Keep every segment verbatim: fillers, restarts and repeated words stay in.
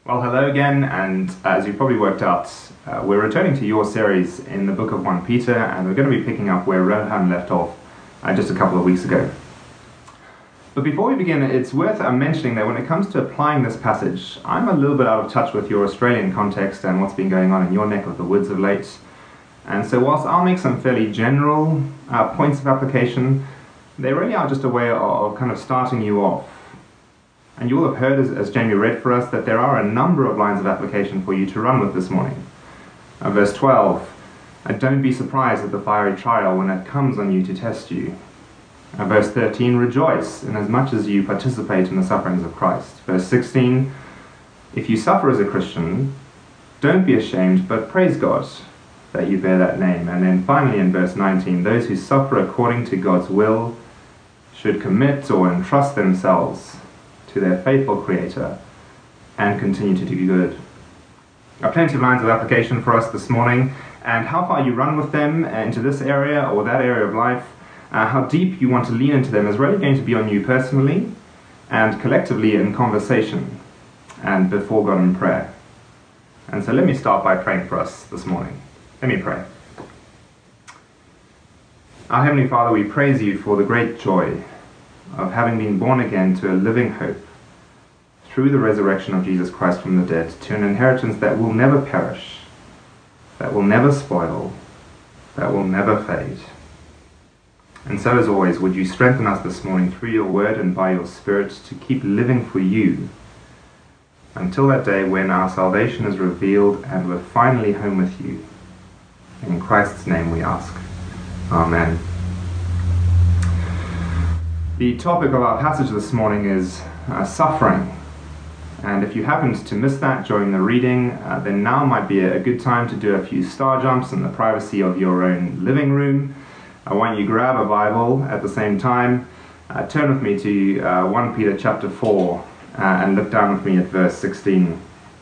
Well, hello again, and uh, as you probably worked out, uh, we're returning to your series in the book of First Peter, and we're going to be picking up where Rohan left off uh, just a couple of weeks ago. But before we begin, it's worth uh, mentioning that when it comes to applying this passage, I'm a little bit out of touch with your Australian context and what's been going on in your neck of the woods of late. And so whilst I'll make some fairly general uh, points of application, they really are just a way of, of kind of starting you off. And you will have heard, as, as Jamie read for us, that there are a number of lines of application for you to run with this morning. Uh, verse twelve, uh, don't be surprised at the fiery trial when it comes on you to test you. Uh, verse thirteen, rejoice inasmuch as you participate in the sufferings of Christ. Verse sixteen, if you suffer as a Christian, don't be ashamed, but praise God that you bear that name. And then finally in verse nineteen, those who suffer according to God's will should commit or entrust themselves to their faithful Creator and continue to do good. There are plenty of lines of application for us this morning, and how far you run with them into this area or that area of life, uh, how deep you want to lean into them is really going to be on you personally and collectively in conversation and before God in prayer. And so let me start by praying for us this morning. Let me pray. Our Heavenly Father, we praise you for the great joy of having been born again to a living hope through the resurrection of Jesus Christ from the dead, to an inheritance that will never perish, that will never spoil, that will never fade. And so as always, would you strengthen us this morning through your word and by your Spirit to keep living for you until that day when our salvation is revealed and we're finally home with you. In Christ's name we ask. Amen. The topic of our passage this morning is uh, suffering. And if you happened to miss that during the reading, uh, then now might be a, a good time to do a few star jumps in the privacy of your own living room. Uh, why don't you grab a Bible at the same time, uh, turn with me to uh, First Peter chapter four, uh, and look down with me at verse sixteen.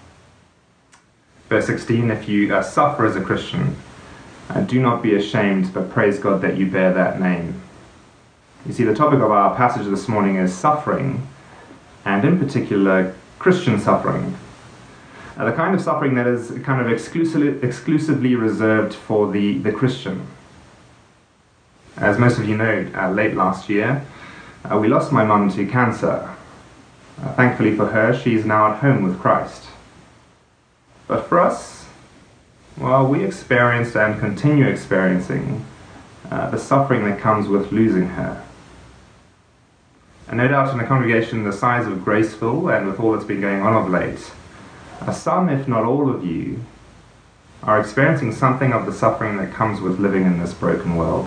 Verse sixteen, if you uh, suffer as a Christian, uh, do not be ashamed, but praise God that you bear that name. You see, the topic of our passage this morning is suffering, and in particular, Christian suffering. Uh, the kind of suffering that is kind of exclusively, exclusively reserved for the, the Christian. As most of you know, uh, late last year, uh, we lost my mum to cancer. Uh, thankfully for her, she's now at home with Christ. But for us, well, we experienced and continue experiencing uh, the suffering that comes with losing her. And no doubt in a congregation the size of Graceville, and with all that's been going on of late, uh, some, if not all of you, are experiencing something of the suffering that comes with living in this broken world.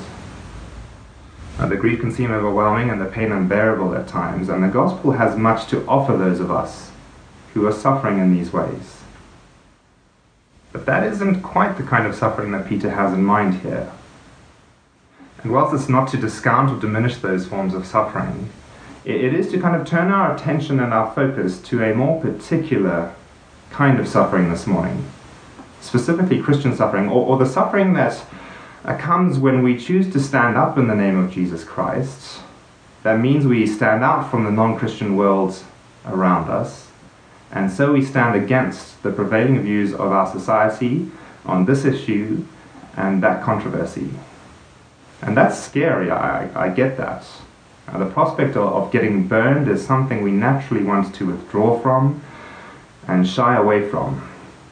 Uh, the grief can seem overwhelming and the pain unbearable at times, and the gospel has much to offer those of us who are suffering in these ways. But that isn't quite the kind of suffering that Peter has in mind here. And whilst it's not to discount or diminish those forms of suffering, it is to kind of turn our attention and our focus to a more particular kind of suffering this morning, specifically Christian suffering, or, or the suffering that uh, comes when we choose to stand up in the name of Jesus Christ. That means we stand out from the non-Christian world around us, and so we stand against the prevailing views of our society on this issue and that controversy. And that's scary, I, I get that. Uh, the prospect of, of getting burned is something we naturally want to withdraw from and shy away from.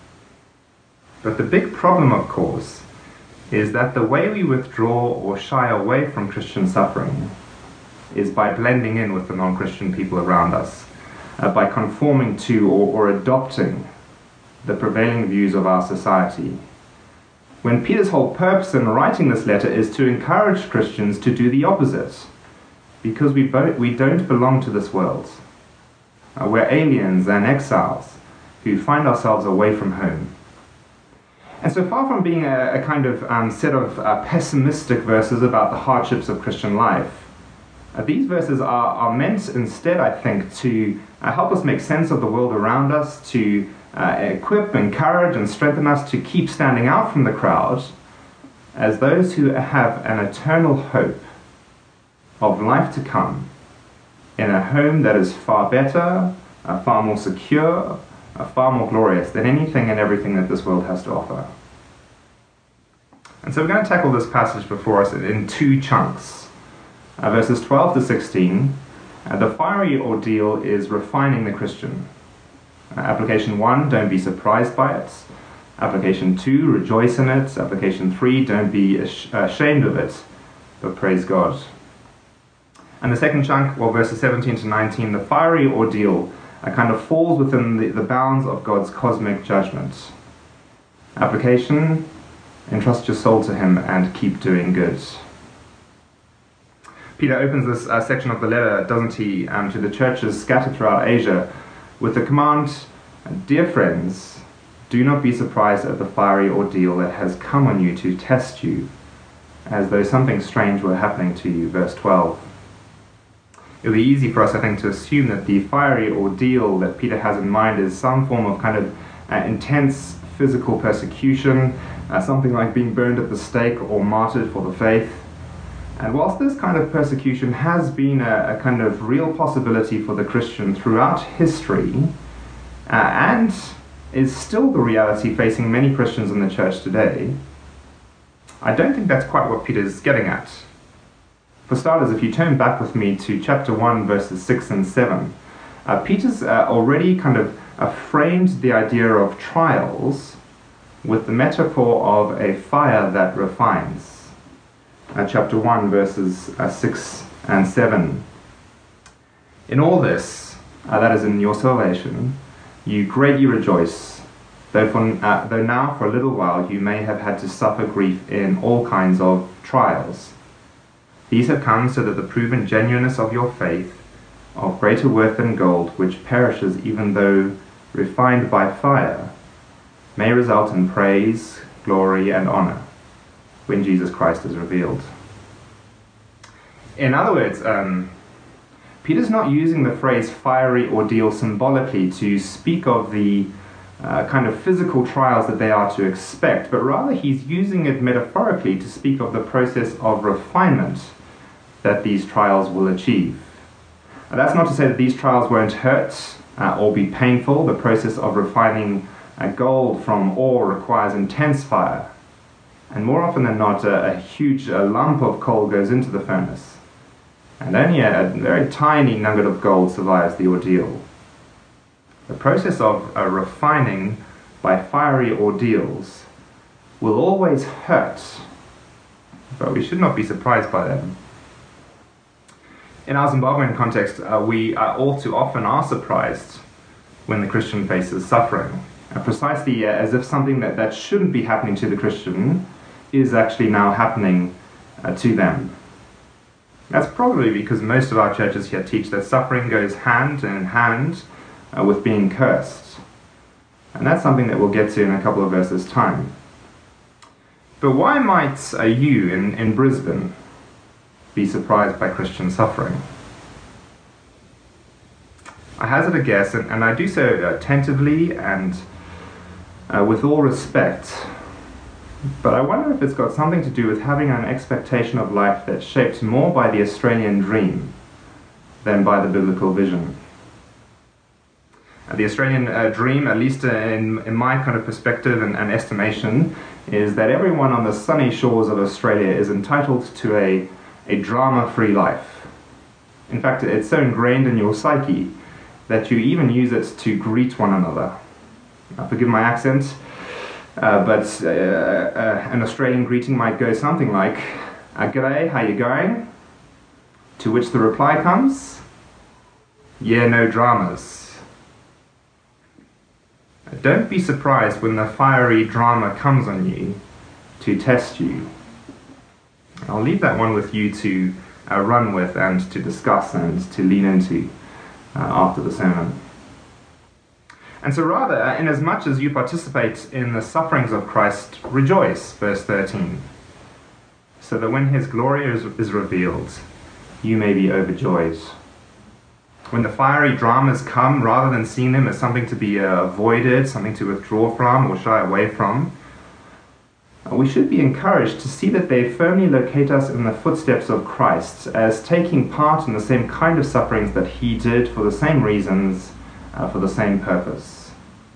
But the big problem, of course, is that the way we withdraw or shy away from Christian suffering is by blending in with the non-Christian people around us, uh, by conforming to or, or adopting the prevailing views of our society. When Peter's whole purpose in writing this letter is to encourage Christians to do the opposite, because we, bo- we don't belong to this world. Uh, we're aliens and exiles who find ourselves away from home. And so far from being a, a kind of um, set of uh, pessimistic verses about the hardships of Christian life, uh, these verses are, are meant instead, I think, to uh, help us make sense of the world around us, to uh, equip, encourage, and strengthen us to keep standing out from the crowd as those who have an eternal hope of life to come in a home that is far better, uh, far more secure, uh, far more glorious than anything and everything that this world has to offer. And so we're going to tackle this passage before us in two chunks. Uh, verses twelve to sixteen, uh, the fiery ordeal is refining the Christian. Uh, application one, don't be surprised by it. Application two, rejoice in it. Application three, don't be ash- ashamed of it, but praise God. And the second chunk, well, verses seventeen to nineteen, the fiery ordeal uh, kind of falls within the, the bounds of God's cosmic judgment. Application, entrust your soul to him and keep doing good. Peter opens this uh, section of the letter, doesn't he, um, to the churches scattered throughout Asia with the command, dear friends, do not be surprised at the fiery ordeal that has come on you to test you, as though something strange were happening to you. Verse twelve. It would be easy for us, I think, to assume that the fiery ordeal that Peter has in mind is some form of kind of uh, intense physical persecution, uh, something like being burned at the stake or martyred for the faith. And whilst this kind of persecution has been a, a kind of real possibility for the Christian throughout history, uh, and is still the reality facing many Christians in the church today, I don't think that's quite what Peter's getting at. For starters, if you turn back with me to chapter one, verses six and seven, uh, Peter's uh, already kind of uh, framed the idea of trials with the metaphor of a fire that refines. Uh, chapter one, verses uh, six and seven. In all this, uh, that is in your salvation, you greatly rejoice, though, for, uh, though now for a little while you may have had to suffer grief in all kinds of trials. These have come so that the proven genuineness of your faith, of greater worth than gold, which perishes even though refined by fire, may result in praise, glory, and honor when Jesus Christ is revealed. In other words, um, Peter's not using the phrase fiery ordeal symbolically to speak of the uh, kind of physical trials that they are to expect, but rather he's using it metaphorically to speak of the process of refinement that these trials will achieve. Now, that's not to say that these trials won't hurt uh, or be painful. The process of refining uh, gold from ore requires intense fire, and more often than not a, a huge a lump of coal goes into the furnace, and only a, a very tiny nugget of gold survives the ordeal. The process of uh, refining by fiery ordeals will always hurt, but we should not be surprised by them. In our Zimbabwean context, uh, we uh, all too often are surprised when the Christian faces suffering, uh, precisely uh, as if something that, that shouldn't be happening to the Christian is actually now happening uh, to them. That's probably because most of our churches here teach that suffering goes hand in hand uh, with being cursed. And that's something that we'll get to in a couple of verses' time. But why might uh, you in, in Brisbane be surprised by Christian suffering? I hazard a guess, and, and I do so attentively and uh, with all respect, but I wonder if it's got something to do with having an expectation of life that's shaped more by the Australian dream than by the biblical vision. Uh, the Australian uh, dream, at least in, in my kind of perspective and, and estimation, is that everyone on the sunny shores of Australia is entitled to a a drama-free life. In fact, it's so ingrained in your psyche that you even use it to greet one another. Now, forgive my accent, uh, but uh, uh, an Australian greeting might go something like, uh, "G'day, how you going?" To which the reply comes, "Yeah, no dramas." Don't be surprised when the fiery drama comes on you to test you. I'll leave that one with you to uh, run with and to discuss and to lean into uh, after the sermon. And so rather, uh, inasmuch as you participate in the sufferings of Christ, rejoice, verse thirteen, so that when his glory is, is revealed, you may be overjoyed. When the fiery dramas come, rather than seeing them as something to be uh, avoided, something to withdraw from or shy away from, we should be encouraged to see that they firmly locate us in the footsteps of Christ, as taking part in the same kind of sufferings that he did for the same reasons, uh, for the same purpose.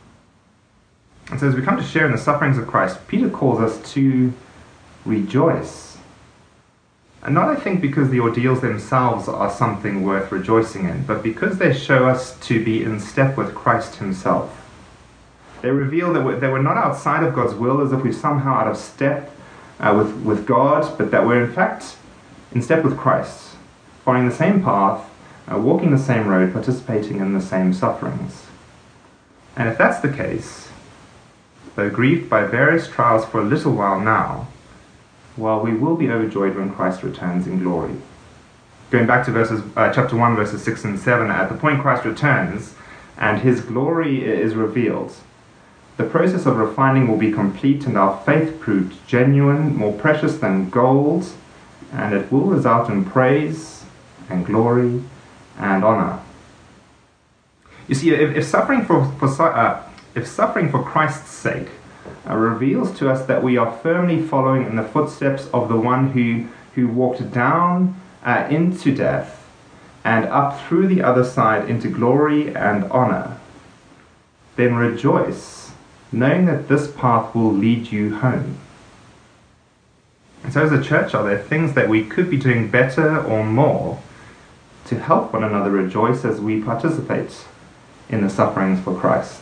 And so as we come to share in the sufferings of Christ, Peter calls us to rejoice. And not, I think, because the ordeals themselves are something worth rejoicing in, but because they show us to be in step with Christ himself. They reveal that we're, that we're not outside of God's will, as if we're somehow out of step uh, with, with God, but that we're in fact in step with Christ, following the same path, uh, walking the same road, participating in the same sufferings. And if that's the case, though grieved by various trials for a little while now, well, we will be overjoyed when Christ returns in glory. Going back to verses, uh, chapter one, verses six and seven, at the point Christ returns and his glory is revealed, the process of refining will be complete and our faith proved genuine, more precious than gold, and it will result in praise and glory and honor. You see, if, if suffering for, for uh, if suffering for Christ's sake uh, reveals to us that we are firmly following in the footsteps of the one who who walked down uh, into death and up through the other side into glory and honor, then rejoice, knowing that this path will lead you home. And so as a church, are there things that we could be doing better or more to help one another rejoice as we participate in the sufferings for Christ?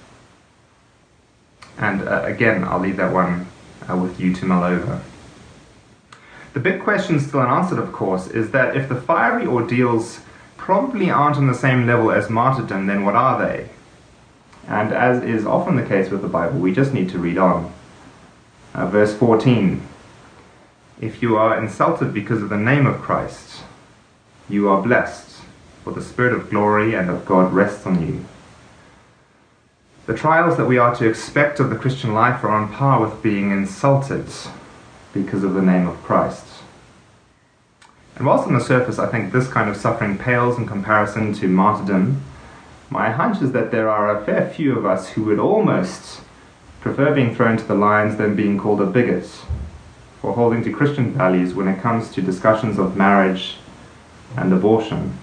And uh, again, I'll leave that one uh, with you to mull over. The big question still unanswered, of course, is that if the fiery ordeals probably aren't on the same level as martyrdom, then what are they? And as is often the case with the Bible, we just need to read on. Uh, verse fourteen, if you are insulted because of the name of Christ, you are blessed, for the Spirit of glory and of God rests on you. The trials that we are to expect of the Christian life are on par with being insulted because of the name of Christ. And whilst on the surface I think this kind of suffering pales in comparison to martyrdom, my hunch is that there are a fair few of us who would almost prefer being thrown to the lions than being called a bigot for holding to Christian values when it comes to discussions of marriage and abortion.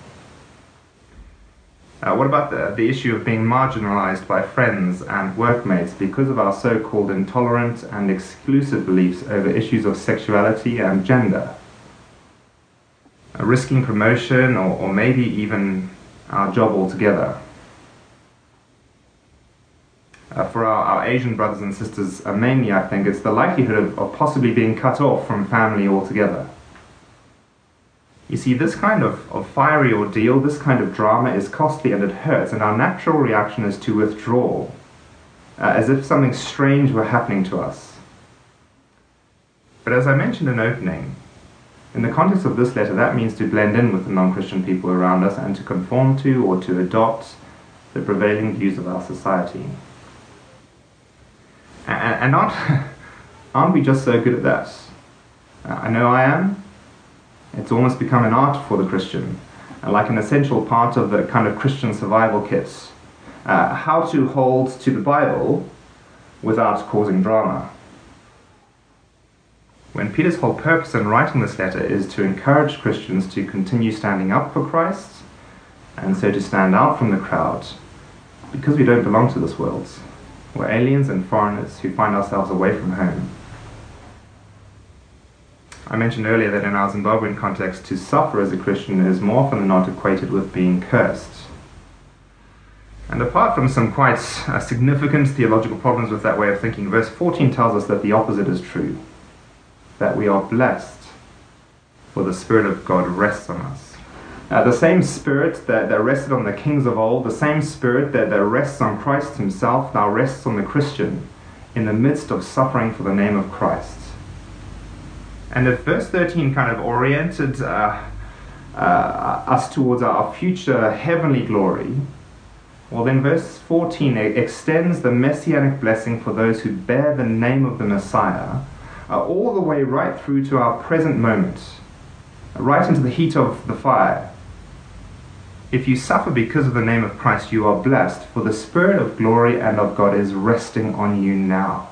Uh, what about the, the issue of being marginalized by friends and workmates because of our so-called intolerant and exclusive beliefs over issues of sexuality and gender? Uh, risking promotion or, or maybe even our job altogether. Uh, for our, our Asian brothers and sisters, uh, mainly I think it's the likelihood of, of possibly being cut off from family altogether. You see, this kind of, of fiery ordeal, this kind of drama is costly and it hurts, and our natural reaction is to withdraw, uh, as if something strange were happening to us. But as I mentioned in opening, in the context of this letter, that means to blend in with the non-Christian people around us and to conform to or to adopt the prevailing views of our society. And, and aren't, aren't we just so good at that? Uh, I know I am. It's almost become an art for the Christian, uh, like an essential part of the kind of Christian survival kit. Uh, how to hold to the Bible without causing drama. When Peter's whole purpose in writing this letter is to encourage Christians to continue standing up for Christ, and so to stand out from the crowd, because we don't belong to this world. We're aliens and foreigners who find ourselves away from home. I mentioned earlier that in our Zimbabwean context, to suffer as a Christian is more often than not equated with being cursed. And apart from some quite uh, significant theological problems with that way of thinking, verse fourteen tells us that the opposite is true, that we are blessed, for the Spirit of God rests on us. Uh, the same Spirit that, that rested on the kings of old, the same Spirit that, that rests on Christ himself, now rests on the Christian in the midst of suffering for the name of Christ. And if verse thirteen kind of oriented uh, uh, us towards our future heavenly glory, well then verse fourteen extends the messianic blessing for those who bear the name of the Messiah uh, all the way right through to our present moment, right into the heat of the fire. If you suffer because of the name of Christ, you are blessed, for the Spirit of glory and of God is resting on you now.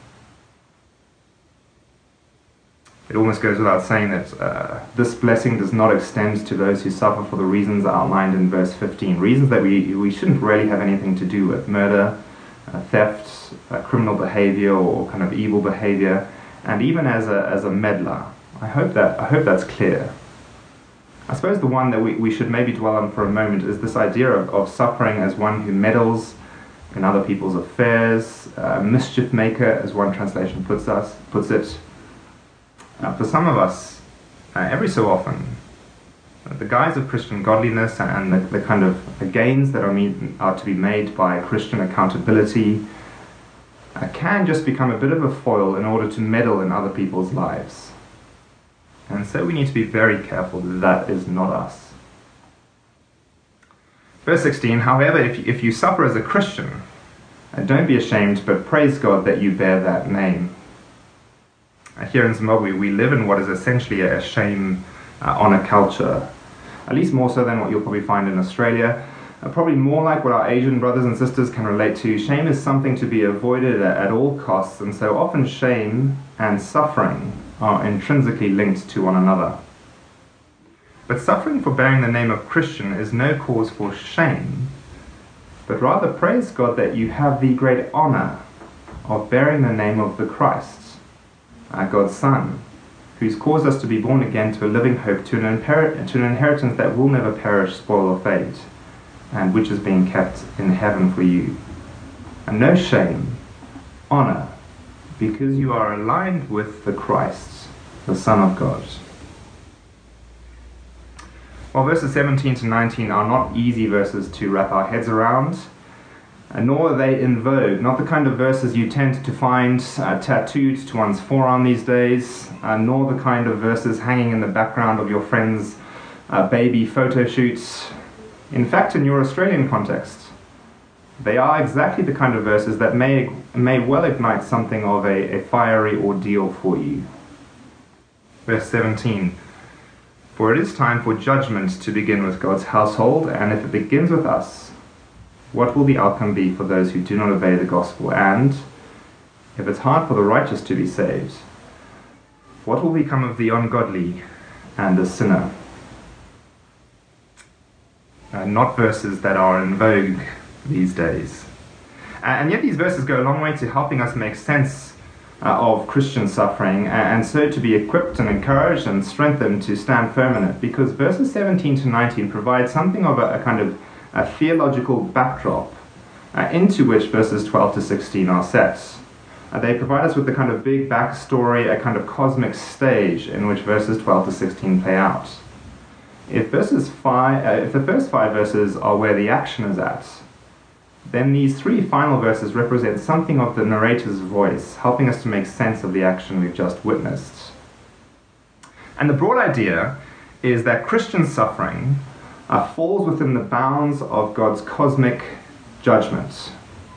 It almost goes without saying that uh, this blessing does not extend to those who suffer for the reasons outlined in verse fifteen, reasons that we, we shouldn't really have anything to do with: murder, uh, theft, uh, criminal behavior, or kind of evil behavior, and even as a, as a meddler. I hope that I hope that's clear. I suppose the one that we, we should maybe dwell on for a moment is this idea of, of suffering as one who meddles in other people's affairs, uh, mischief maker, as one translation puts us puts it. Uh, for some of us, uh, every so often, uh, the guise of Christian godliness and the, the kind of the gains that are, mean, are to be made by Christian accountability uh, can just become a bit of a foil in order to meddle in other people's lives. And so we need to be very careful that that is not us. Verse sixteen, however, if you, if you suffer as a Christian, uh, don't be ashamed, but praise God that you bear that name. Uh, here in Zimbabwe, we live in what is essentially a shame uh, honor culture, at least more so than what you'll probably find in Australia. Uh, probably more like what our Asian brothers and sisters can relate to. Shame is something to be avoided at, at all costs, and so often shame and suffering are intrinsically linked to one another. But suffering for bearing the name of Christian is no cause for shame, but rather praise God that you have the great honor of bearing the name of the Christ, our God's Son, who's caused us to be born again to a living hope, to an, imper- to an inheritance that will never perish, spoil, or fade, and which is being kept in heaven for you. And no shame, honor, because you are aligned with the Christ, the Son of God. Well, verses seventeen to nineteen are not easy verses to wrap our heads around, and nor are they in vogue, not the kind of verses you tend to find uh, tattooed to one's forearm these days, uh, nor the kind of verses hanging in the background of your friend's uh, baby photo shoots. In fact, in your Australian context, they are exactly the kind of verses that may may well ignite something of a, a fiery ordeal for you. Verse seventeen, for it is time for judgment to begin with God's household, and if it begins with us, what will the outcome be for those who do not obey the gospel? And if it's hard for the righteous to be saved, what will become of the ungodly and the sinner? Uh, not verses that are in vogue these days. And yet these verses go a long way to helping us make sense uh, of Christian suffering, and so to be equipped and encouraged and strengthened to stand firm in it, because verses seventeen to nineteen provide something of a, a kind of a theological backdrop uh, into which verses twelve to sixteen are set. Uh, they provide us with the kind of big backstory, a kind of cosmic stage in which verses twelve to sixteen play out. If verses five, uh, if the first five verses are where the action is at, then these three final verses represent something of the narrator's voice, helping us to make sense of the action we've just witnessed. And the broad idea is that Christian suffering uh, falls within the bounds of God's cosmic judgment.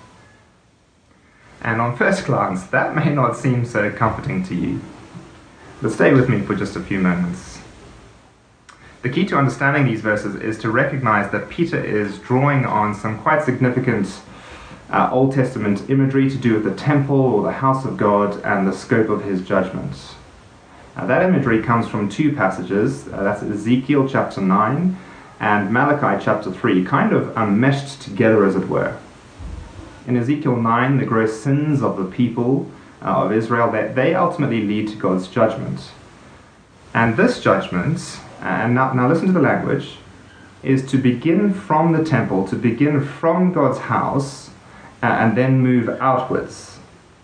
And on first glance, that may not seem so comforting to you. But stay with me for just a few moments. The key to understanding these verses is to recognize that Peter is drawing on some quite significant uh, Old Testament imagery to do with the temple or the house of God and the scope of his judgment. Uh, that imagery comes from two passages, uh, that's Ezekiel chapter nine and Malachi chapter three, kind of um, meshed together as it were. In Ezekiel nine, the gross sins of the people uh, of Israel, that they ultimately lead to God's judgment. And this judgment, and now, now listen to the language, is to begin from the temple, to begin from God's house, uh, and then move outwards.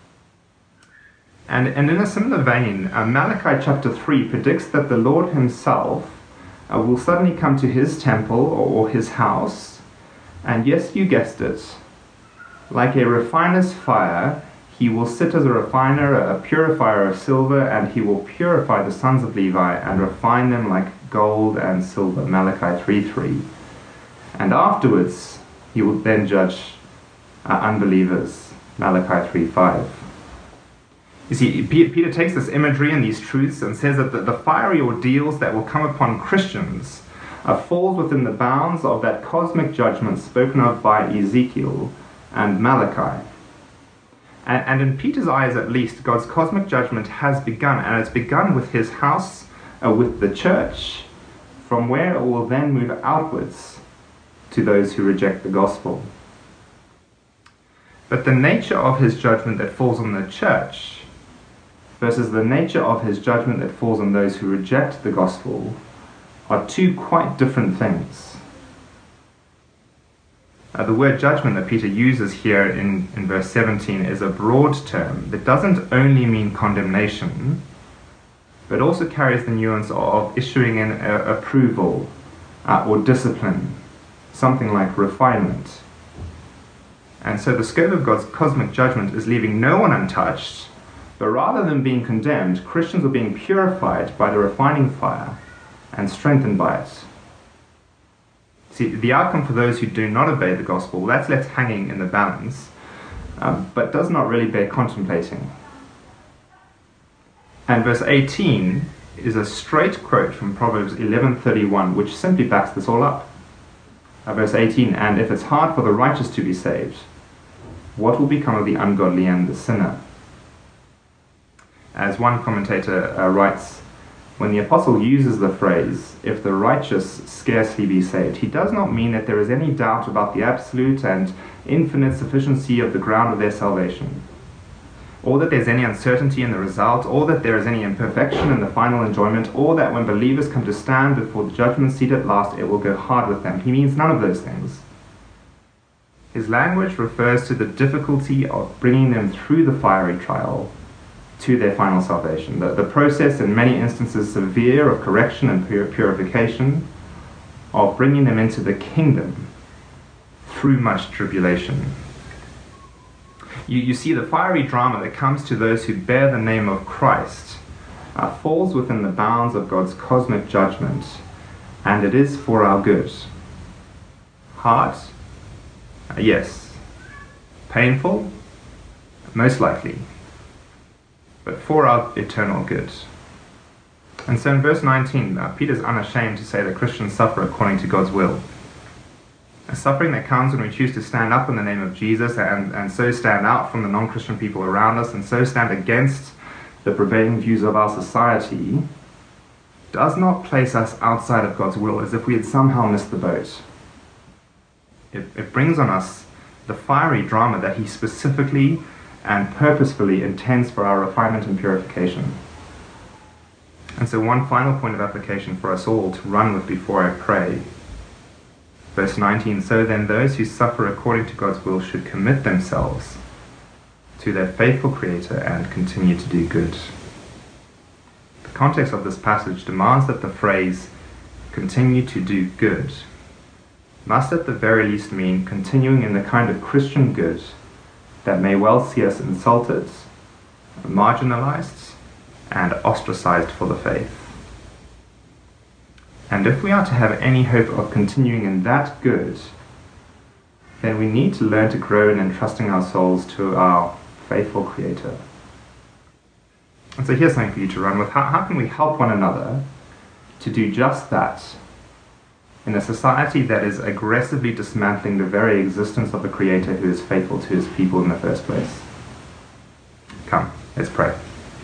And, and in a similar vein, uh, Malachi chapter three predicts that the Lord himself uh, will suddenly come to his temple or, or his house, and yes, you guessed it, like a refiner's fire, he will sit as a refiner, a purifier of silver, and he will purify the sons of Levi and refine them like gold and silver, Malachi three three. And afterwards, he will then judge uh, unbelievers, Malachi three five. You see, Peter takes this imagery and these truths and says that the, the fiery ordeals that will come upon Christians uh, falls within the bounds of that cosmic judgment spoken of by Ezekiel and Malachi. And, and in Peter's eyes at least, God's cosmic judgment has begun, and it's begun with his house, uh, with the church, from where it will then move outwards to those who reject the gospel. But the nature of his judgment that falls on the church versus the nature of his judgment that falls on those who reject the gospel are two quite different things. Uh, the word judgment that Peter uses here in, in verse seventeen is a broad term that doesn't only mean condemnation, but also carries the nuance of issuing an uh, approval uh, or discipline, something like refinement. And so the scope of God's cosmic judgment is leaving no one untouched, but rather than being condemned, Christians are being purified by the refining fire and strengthened by it. See, the outcome for those who do not obey the gospel, that's left hanging in the balance, um, but does not really bear contemplating. And verse eighteen is a straight quote from Proverbs eleven thirty-one, which simply backs this all up. Uh, verse eighteen, and if it's hard for the righteous to be saved, what will become of the ungodly and the sinner? As one commentator uh, writes, when the apostle uses the phrase, if the righteous scarcely be saved, he does not mean that there is any doubt about the absolute and infinite sufficiency of the ground of their salvation, or that there's any uncertainty in the result, or that there is any imperfection in the final enjoyment, or that when believers come to stand before the judgment seat at last, it will go hard with them. He means none of those things. His language refers to the difficulty of bringing them through the fiery trial to their final salvation. The, the process, in many instances severe, of correction and pur- purification, of bringing them into the kingdom through much tribulation. You, you see, the fiery drama that comes to those who bear the name of Christ uh, falls within the bounds of God's cosmic judgment, and it is for our good. Hard? Uh, yes. Painful? Most likely. But for our eternal good. And so in verse nineteen, uh, Peter's unashamed to say that Christians suffer according to God's will. A suffering that comes when we choose to stand up in the name of Jesus and, and so stand out from the non-Christian people around us and so stand against the prevailing views of our society, does not place us outside of God's will as if we had somehow missed the boat. It, it brings on us the fiery drama that he specifically and purposefully intends for our refinement and purification. And so one final point of application for us all to run with before I pray. Verse nineteen, so then those who suffer according to God's will should commit themselves to their faithful Creator and continue to do good. The context of this passage demands that the phrase, continue to do good, must at the very least mean continuing in the kind of Christian good that may well see us insulted, marginalized, and ostracized for the faith. And if we are to have any hope of continuing in that good, then we need to learn to grow in entrusting our souls to our faithful Creator. And so here's something for you to run with. How, how can we help one another to do just that in a society that is aggressively dismantling the very existence of the Creator who is faithful to his people in the first place? Come, let's pray.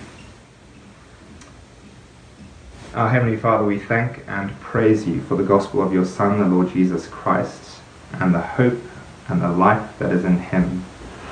Our Heavenly Father, we thank and praise you for the gospel of your Son, the Lord Jesus Christ, and the hope and the life that is in him.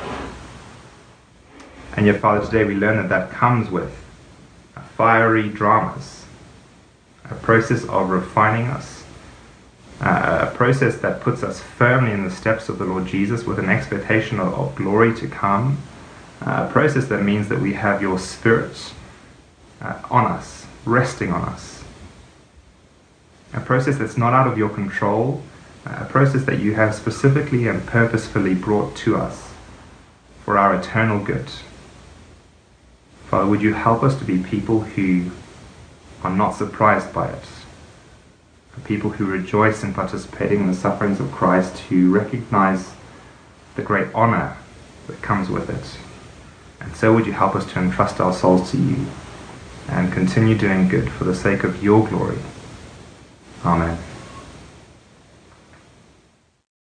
And yet, Father, today we learn that that comes with fiery dramas, a process of refining us, Uh, a process that puts us firmly in the steps of the Lord Jesus with an expectation of, of glory to come, uh, a process that means that we have your Spirit uh, on us, resting on us, a process that's not out of your control, uh, a process that you have specifically and purposefully brought to us for our eternal good. Father, would you help us to be people who are not surprised by it, people who rejoice in participating in the sufferings of Christ, who recognize the great honor that comes with it. And so would you help us to entrust our souls to you and continue doing good for the sake of your glory. Amen.